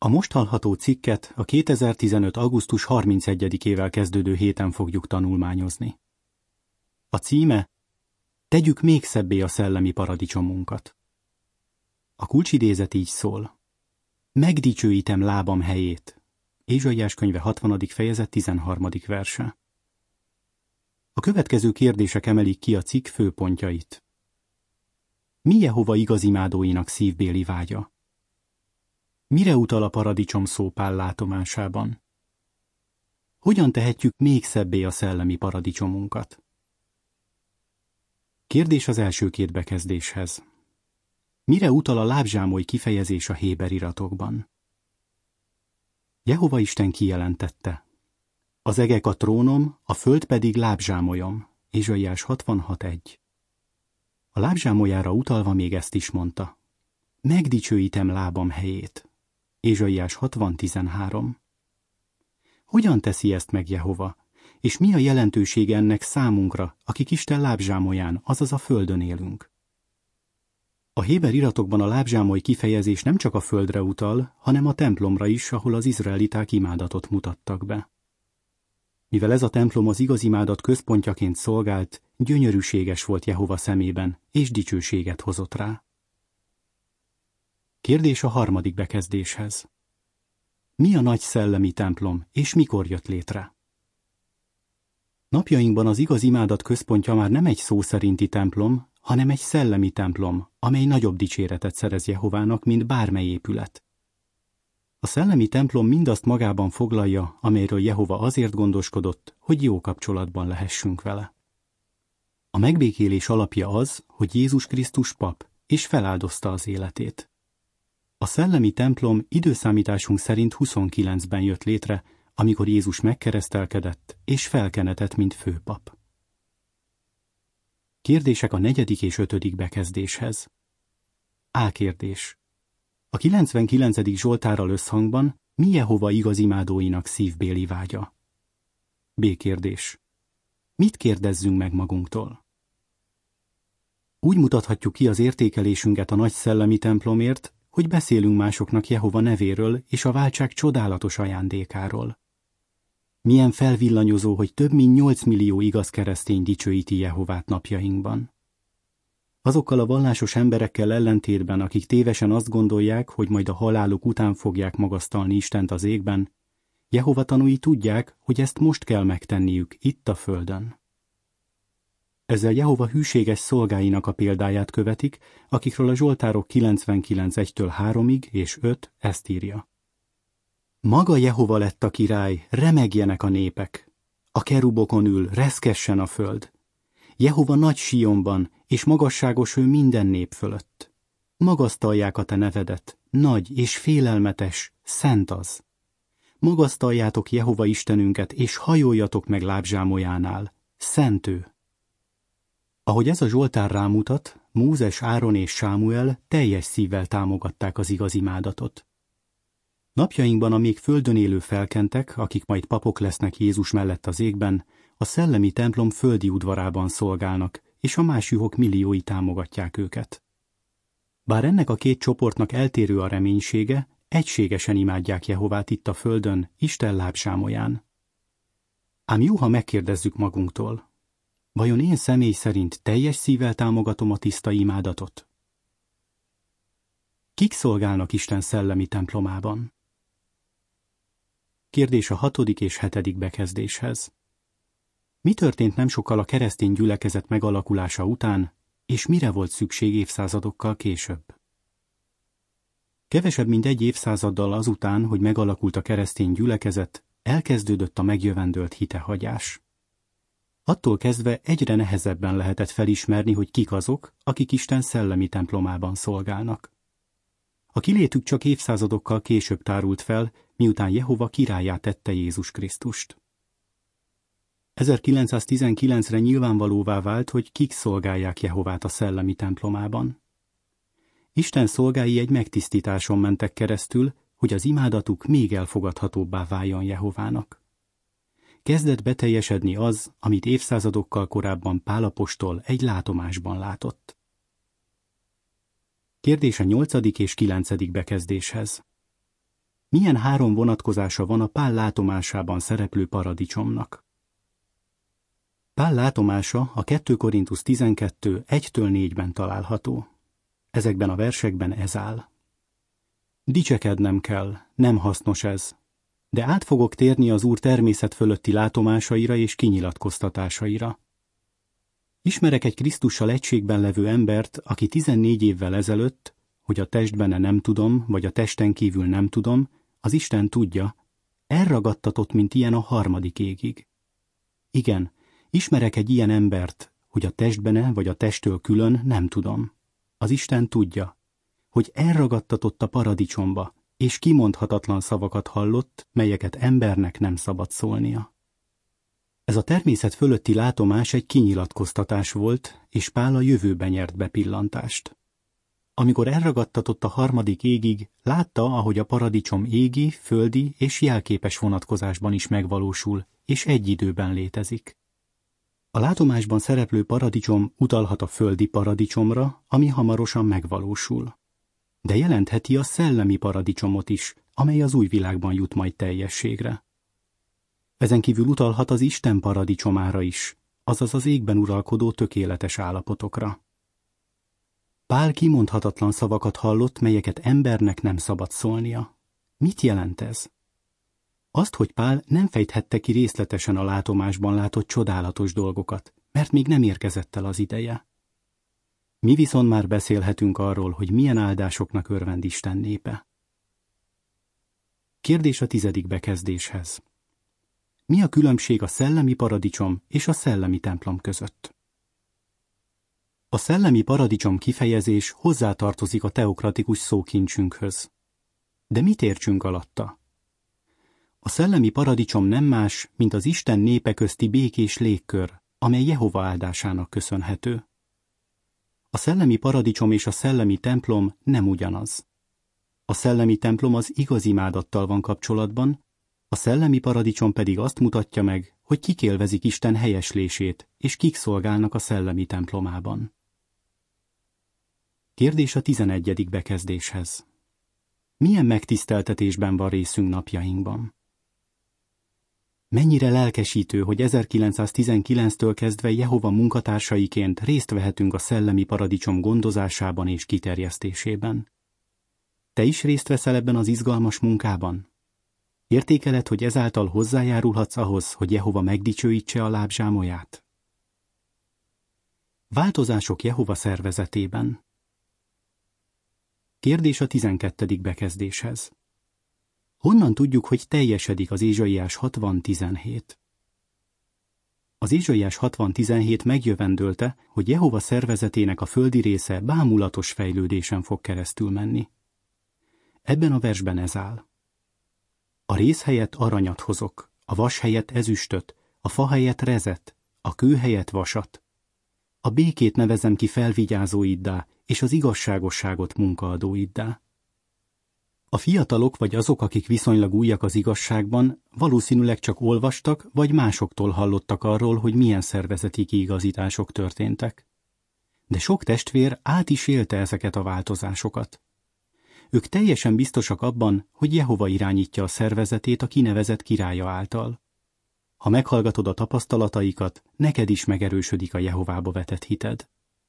A most hallható cikket a 2015. augusztus 31-ével kezdődő héten fogjuk tanulmányozni. A címe: Tegyük még szebbé a szellemi paradicsomunkat. A kulcsidézet így szól: Megdicsőítem lábam helyét. Ézsaiás könyve 60. fejezet 13. verse. A következő kérdések emelik ki a cikk főpontjait. Mi Jehova igazimádóinak szívbéli vágya? Mire utal a paradicsom szó Pál látomásában? Hogyan tehetjük még szebbé a szellemi paradicsomunkat? Kérdés az első két bekezdéshez. Mire utal a lábzsámoly kifejezés a héber iratokban? Jehova Isten kijelentette: Az egek a trónom, a föld pedig lábzsámolyom. Ézsaiás 66.1. A lábzsámolyára utalva még ezt is mondta: Megdicsőítem lábam helyét. Ézsaiás 60.13. Hogyan teszi ezt meg Jehova, és mi a jelentősége ennek számunkra, akik Isten lábzsámolyán, azaz a földön élünk? A héber iratokban a lábzsámoly kifejezés nem csak a földre utal, hanem a templomra is, ahol az izraeliták imádatot mutattak be. Mivel ez a templom az igazimádat központjaként szolgált, gyönyörűséges volt Jehova szemében, és dicsőséget hozott rá. Kérdés a harmadik bekezdéshez. Mi a nagy szellemi templom, és mikor jött létre? Napjainkban az igaz imádat központja már nem egy szó szerinti templom, hanem egy szellemi templom, amely nagyobb dicséretet szerez Jehovának, mint bármely épület. A szellemi templom mindazt magában foglalja, amelyről Jehova azért gondoskodott, hogy jó kapcsolatban lehessünk vele. A megbékélés alapja az, hogy Jézus Krisztus pap, és feláldozta az életét. A szellemi templom időszámításunk szerint 29-ben jött létre, amikor Jézus megkeresztelkedett és felkenetett, mint főpap. Kérdések a 4. és 5. bekezdéshez. A kérdés. A 99. Zsoltárral összhangban mi Jehova igazimádóinak szívbéli vágya? B kérdés. Mit kérdezzünk meg magunktól? Úgy mutathatjuk ki az értékelésünket a nagy szellemi templomért, hogy beszélünk másoknak Jehova nevéről és a váltság csodálatos ajándékáról. Milyen felvillanyozó, hogy több mint 8 millió igaz keresztény dicsőíti Jehovát napjainkban. Azokkal a vallásos emberekkel ellentétben, akik tévesen azt gondolják, hogy majd a haláluk után fogják magasztalni Istent az égben, Jehova tanúi tudják, hogy ezt most kell megtenniük itt a földön. Ezzel Jehova hűséges szolgáinak a példáját követik, akikről a Zsoltárok 99.1-3 és 5 ezt írja. Maga Jehova lett a király, remegjenek a népek. A kerubokon ül, reszkessen a föld. Jehova nagy Sionban, és magasságos ő minden nép fölött. Magasztalják a te nevedet, nagy és félelmetes, szent az. Magasztaljátok Jehova Istenünket, és hajoljatok meg lábzsámolyánál, szent ő. Ahogy ez a Zsoltár rámutat, Mózes, Áron és Sámuel teljes szívvel támogatták az igazimádatot. Napjainkban a még földön élő felkentek, akik majd papok lesznek Jézus mellett az égben, a szellemi templom földi udvarában szolgálnak, és a más juhok milliói támogatják őket. Bár ennek a két csoportnak eltérő a reménysége, egységesen imádják Jehovát itt a földön, Isten lábzsámolyán. Ám jó, ha megkérdezzük magunktól, vajon én személy szerint teljes szívvel támogatom a tiszta imádatot? Kik szolgálnak Isten szellemi templomában? Kérdés a 6. és 7. bekezdéshez. Mi történt nem sokkal a keresztény gyülekezet megalakulása után, és mire volt szükség évszázadokkal később? Kevesebb mint egy évszázaddal azután, hogy megalakult a keresztény gyülekezet, elkezdődött a megjövendölt hitehagyás. Attól kezdve egyre nehezebben lehetett felismerni, hogy kik azok, akik Isten szellemi templomában szolgálnak. A kilétük csak évszázadokkal később tárult fel, miután Jehova királlyá tette Jézus Krisztust. 1919-re nyilvánvalóvá vált, hogy kik szolgálják Jehovát a szellemi templomában. Isten szolgái egy megtisztításon mentek keresztül, hogy az imádatuk még elfogadhatóbbá váljon Jehovának. Kezdett beteljesedni az, amit évszázadokkal korábban Pál apostol egy látomásban látott. Kérdés a 8. és 9. bekezdéshez. Milyen 3 vonatkozása van a Pál látomásában szereplő paradicsomnak? Pál látomása a 2 Korintusz 12, 1-4-ben található. Ezekben a versekben ez áll. Dicsekednem kell, nem hasznos ez, de át fogok térni az Úr természet fölötti látomásaira és kinyilatkoztatásaira. Ismerek egy Krisztussal egységben levő embert, aki 14 évvel ezelőtt, hogy a testbenne nem tudom, vagy a testen kívül nem tudom, az Isten tudja, elragadtatott, mint ilyen a 3. égig. Igen, ismerek egy ilyen embert, hogy a testbene vagy a testtől külön nem tudom. Az Isten tudja, hogy elragadtatott a paradicsomba, és kimondhatatlan szavakat hallott, melyeket embernek nem szabad szólnia. Ez a természet fölötti látomás egy kinyilatkoztatás volt, és Pál a jövőben nyert bepillantást. Amikor elragadtatott a 3. égig, látta, ahogy a paradicsom égi, földi és jelképes vonatkozásban is megvalósul, és egy időben létezik. A látomásban szereplő paradicsom utalhat a földi paradicsomra, ami hamarosan megvalósul. De jelentheti a szellemi paradicsomot is, amely az új világban jut majd teljességre. Ezen kívül utalhat az Isten paradicsomára is, azaz az égben uralkodó tökéletes állapotokra. Pál kimondhatatlan szavakat hallott, melyeket embernek nem szabad szólnia. Mit jelent ez? Azt, hogy Pál nem fejthette ki részletesen a látomásban látott csodálatos dolgokat, mert még nem érkezett el az ideje. Mi viszont már beszélhetünk arról, hogy milyen áldásoknak örvend Isten népe. Kérdés a 10. bekezdéshez. Mi a különbség a szellemi paradicsom és a szellemi templom között? A szellemi paradicsom kifejezés hozzátartozik a teokratikus szókincsünkhöz. De mit értsünk alatta? A szellemi paradicsom nem más, mint az Isten népe közti békés légkör, amely Jehova áldásának köszönhető. A szellemi paradicsom és a szellemi templom nem ugyanaz. A szellemi templom az igaz imádattal van kapcsolatban, a szellemi paradicsom pedig azt mutatja meg, hogy kik élvezik Isten helyeslését, és kik szolgálnak a szellemi templomában. Kérdés a 11. bekezdéshez. Milyen megtiszteltetésben van részünk napjainkban? Mennyire lelkesítő, hogy 1919-től kezdve Jehova munkatársaiként részt vehetünk a szellemi paradicsom gondozásában és kiterjesztésében. Te is részt veszel ebben az izgalmas munkában? Értékeled, hogy ezáltal hozzájárulhatsz ahhoz, hogy Jehova megdicsőítse a lábzsámolyát? Változások Jehova szervezetében. Kérdés a 12. bekezdéshez. Honnan tudjuk, hogy teljesedik az Ézsaiás 60:17? Az Ézsaiás 60:17 megjövendölte, hogy Jehova szervezetének a földi része bámulatos fejlődésen fog keresztül menni. Ebben a versben ez áll. A réz helyett aranyat hozok, a vas helyett ezüstöt, a fa helyett rezet, a kő helyett vasat. A békét nevezem ki felvigyázóiddá, és az igazságosságot munkaadóiddá. A fiatalok vagy azok, akik viszonylag újak az igazságban, valószínűleg csak olvastak, vagy másoktól hallottak arról, hogy milyen szervezeti kiigazítások történtek. De sok testvér át is élte ezeket a változásokat. Ők teljesen biztosak abban, hogy Jehova irányítja a szervezetét a kinevezett királya által. Ha meghallgatod a tapasztalataikat, neked is megerősödik a Jehovába vetett hited.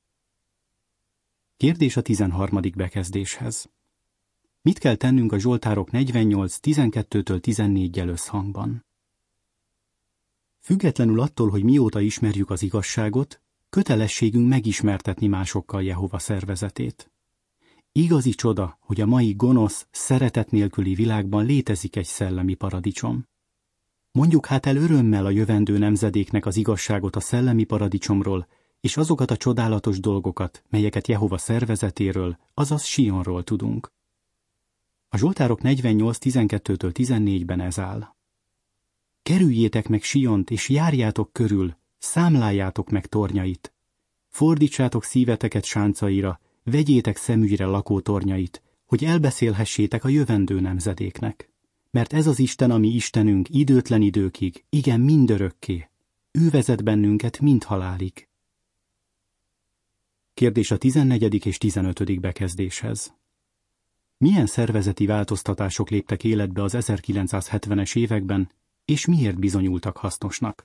Kérdés a 13. bekezdéshez. Mit kell tennünk a Zsoltárok 48, 12-től 14-jel összhangban? Függetlenül attól, hogy mióta ismerjük az igazságot, kötelességünk megismertetni másokkal Jehova szervezetét. Igazi csoda, hogy a mai gonosz, szeretet nélküli világban létezik egy szellemi paradicsom. Mondjuk hát el örömmel a jövendő nemzedéknek az igazságot a szellemi paradicsomról, és azokat a csodálatos dolgokat, melyeket Jehova szervezetéről, azaz Sionról tudunk. A Zsoltárok 48, 12-től 14-ben ez áll. Kerüljétek meg Siont, és járjátok körül, számláljátok meg tornyait. Fordítsátok szíveteket sáncaira, vegyétek szemügyre lakótornyait, hogy elbeszélhessétek a jövendő nemzedéknek. Mert ez az Isten, ami Istenünk időtlen időkig, igen mindörökké. Ő vezet bennünket mind halálig. Kérdés a 14. és 15. bekezdéshez. Milyen szervezeti változtatások léptek életbe az 1970-es években, és miért bizonyultak hasznosnak?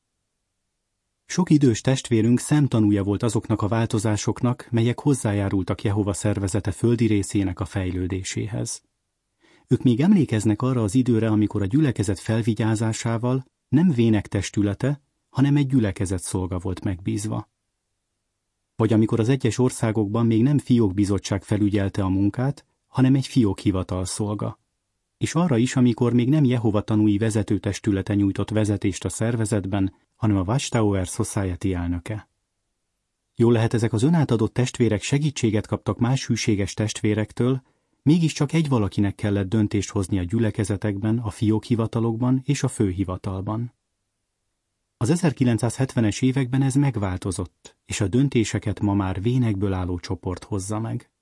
Sok idős testvérünk szemtanúja volt azoknak a változásoknak, melyek hozzájárultak Jehova szervezete földi részének a fejlődéséhez. Ők még emlékeznek arra az időre, amikor a gyülekezet felvigyázásával nem vének testülete, hanem egy gyülekezet szolga volt megbízva. Vagy amikor az egyes országokban még nem fiókbizottság felügyelte a munkát, hanem egy fiókhivatal szolga. És arra is, amikor még nem Jehova tanúi vezetőtestülete nyújtott vezetést a szervezetben, hanem a Watchtower Society elnöke. Jól lehet, ezek az önátadott testvérek segítséget kaptak más hűséges testvérektől, mégiscsak egy valakinek kellett döntést hozni a gyülekezetekben, a fiókhivatalokban és a főhivatalban. Az 1970-es években ez megváltozott, és a döntéseket ma már vénekből álló csoport hozza meg.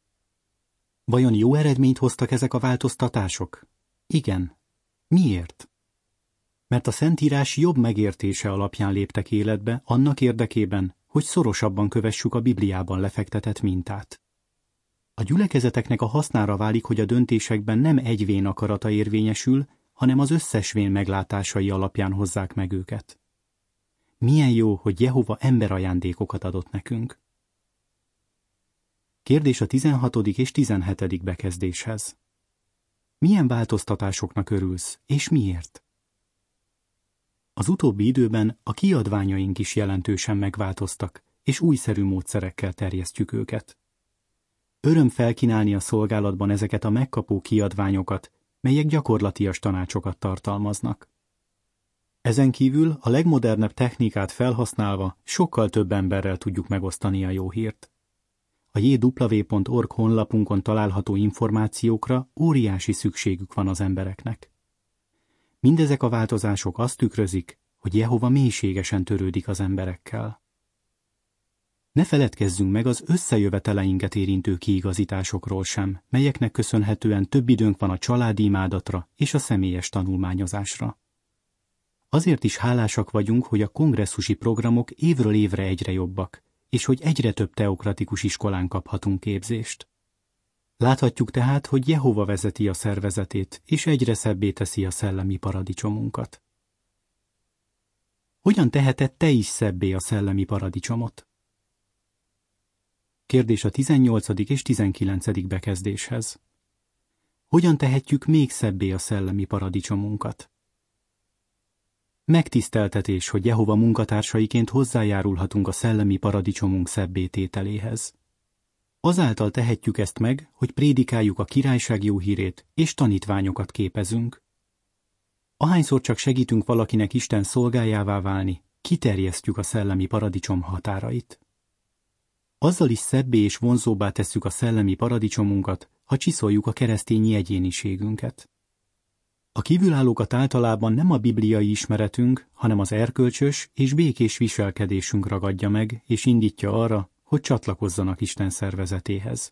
Vajon jó eredményt hoztak ezek a változtatások? Igen. Miért? Mert a Szentírás jobb megértése alapján léptek életbe annak érdekében, hogy szorosabban kövessük a Bibliában lefektetett mintát. A gyülekezeteknek a hasznára válik, hogy a döntésekben nem egy vén akarata érvényesül, hanem az összes vén meglátásai alapján hozzák meg őket. Milyen jó, hogy Jehova emberajándékokat adott nekünk. Kérdés a 16. és 17. bekezdéshez. Milyen változtatásoknak örülsz, és miért? Az utóbbi időben a kiadványaink is jelentősen megváltoztak, és újszerű módszerekkel terjesztjük őket. Öröm felkínálni a szolgálatban ezeket a megkapó kiadványokat, melyek gyakorlatias tanácsokat tartalmaznak. Ezen kívül a legmodernebb technikát felhasználva sokkal több emberrel tudjuk megosztani a jó hírt. A jw.org honlapunkon található információkra óriási szükségük van az embereknek. Mindezek a változások azt tükrözik, hogy Jehova mélységesen törődik az emberekkel. Ne feledkezzünk meg az összejöveteleinket érintő kiigazításokról sem, melyeknek köszönhetően több időnk van a családi imádatra és a személyes tanulmányozásra. Azért is hálásak vagyunk, hogy a kongresszusi programok évről évre egyre jobbak, és hogy egyre több teokratikus iskolán kaphatunk képzést. Láthatjuk tehát, hogy Jehova vezeti a szervezetét, és egyre szebbé teszi a szellemi paradicsomunkat. Hogyan teheted te is szebbé a szellemi paradicsomot? Kérdés a 18. és 19. bekezdéshez. Hogyan tehetjük még szebbé a szellemi paradicsomunkat? Megtiszteltetés, hogy Jehova munkatársaiként hozzájárulhatunk a szellemi paradicsomunk szebbé tételéhez. Azáltal tehetjük ezt meg, hogy prédikáljuk a királyság jó hírét, és tanítványokat képezünk. Ahányszor csak segítünk valakinek Isten szolgájává válni, kiterjesztjük a szellemi paradicsom határait. Azzal is szebbé és vonzóbbá tesszük a szellemi paradicsomunkat, ha csiszoljuk a keresztényi egyéniségünket. A kívülállókat általában nem a bibliai ismeretünk, hanem az erkölcsös és békés viselkedésünk ragadja meg, és indítja arra, hogy csatlakozzanak Isten szervezetéhez.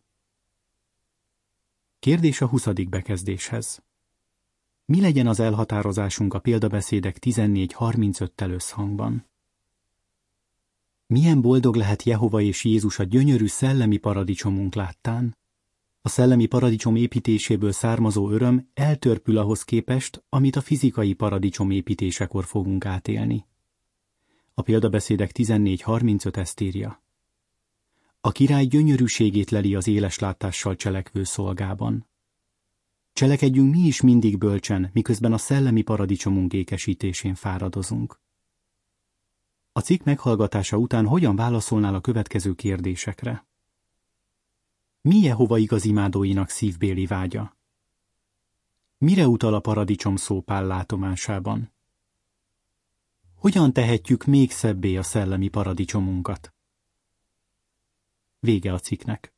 Kérdés a 20. bekezdéshez. Mi legyen az elhatározásunk a példabeszédek 14:35-tel összhangban? Milyen boldog lehet Jehova és Jézus a gyönyörű szellemi paradicsomunk láttán? A szellemi paradicsom építéséből származó öröm eltörpül ahhoz képest, amit a fizikai paradicsom építésekor fogunk átélni. A példabeszédek 14:35 ezt írja. A király gyönyörűségét leli az éles látással cselekvő szolgában. Cselekedjünk mi is mindig bölcsen, miközben a szellemi paradicsomunk ékesítésén fáradozunk. A cikk meghallgatása után hogyan válaszolnál a következő kérdésekre? Mi Jehova igaz imádóinak szívbéli vágya? Mire utal a paradicsom szó Pál látomásában? Hogyan tehetjük még szebbé a szellemi paradicsomunkat? Vége a cikknek.